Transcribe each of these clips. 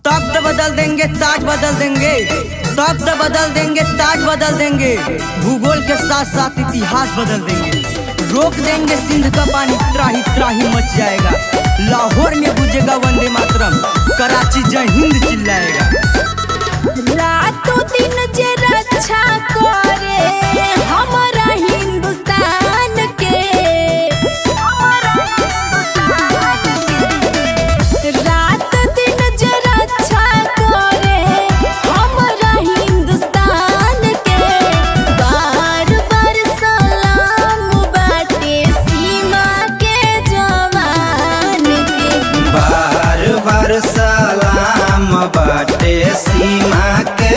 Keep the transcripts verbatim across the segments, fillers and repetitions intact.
तख्त बदल देंगे, ताज बदल देंगे, तख्त बदल देंगे, ताज बदल देंगे, भूगोल के साथ साथ इतिहास बदल देंगे। रोक देंगे सिंध का पानी, त्राही त्राही मच जाएगा। लाहौर में गूंजेगा वंदे मातरम, कराची जय हिंद चिल्लाएगा। रातों दिन जे रक्षा करे हमारा हिंदुस्तान के, रात दिन जे रक्षा करे हमारा हिंदुस्तान के। बार बार सलाम बाटे सीमा के जवान के, बार बार सलाम बाटे सीमा के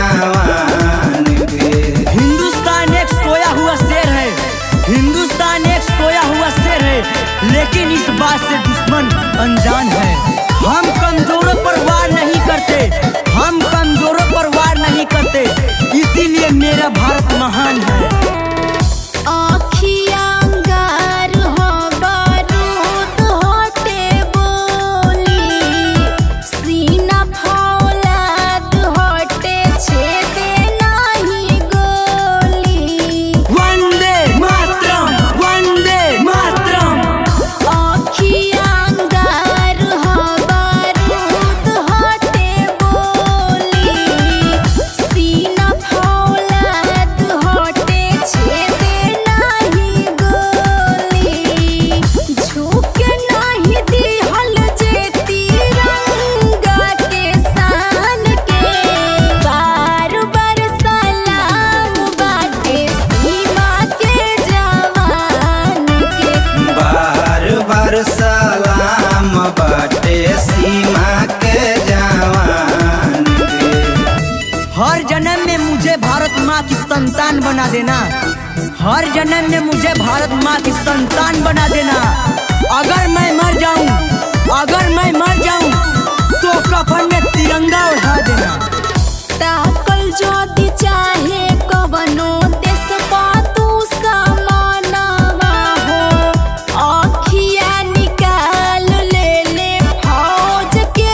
जवान के। हिंदुस्तान एक सोया हुआ शेर है, हिंदुस्तान एक सोया हुआ शेर है, लेकिन इस बात से दुश्मन अनजान है। हम कमजोरों पर वार नहीं करते, हम कमजोरों पर वार नहीं करते, इसीलिए मेरा भारत महान है। आँखियाँ अंगार हो बारूद होटे बोली, सीना फौलाद होटे छेदे नाही गोली। वंदे मातरम, वंदे मातरम। आँखियाँ अंगार हो बारूद होटे बोली, सीना फौलाद होटे छेदे नाही गोली। झुके नाही दिहल जे तिरंगा के शान के। बार बार सलाम बाटे सीमा के जवान के, बार बार सलाम बाटे सीमा के जवान के। हर जन्म में मुझे भारत माँ की संतान बना देना, हर जन्म में मुझे भारत माँ की संतान बना देना। अगर मैं मर जाऊं, अगर मैं मर जाऊं तो कफन में तिरंगा उठा देना। ताकल ज्योति चाहे कवनो देश पातू समानवा हो, आँखिया निकाल ले ले फौज के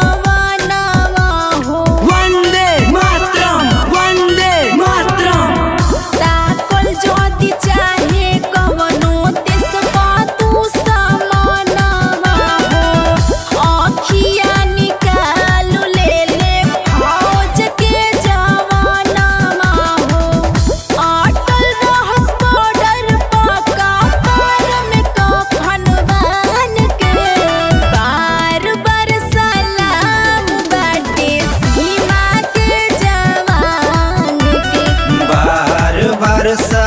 जवानवा हो। वंदे मातरम, वंदे मातरम। ताकल ज्योति चाहे कवनो देश पातू समानवा हो, आँखिया निकाल ले ले फौज के जवानवा हो। अटल रहस बॉर्डर पक्का पार में कफन बान के। बार बार सलाम बाटे सीमा के जवान के, बार बार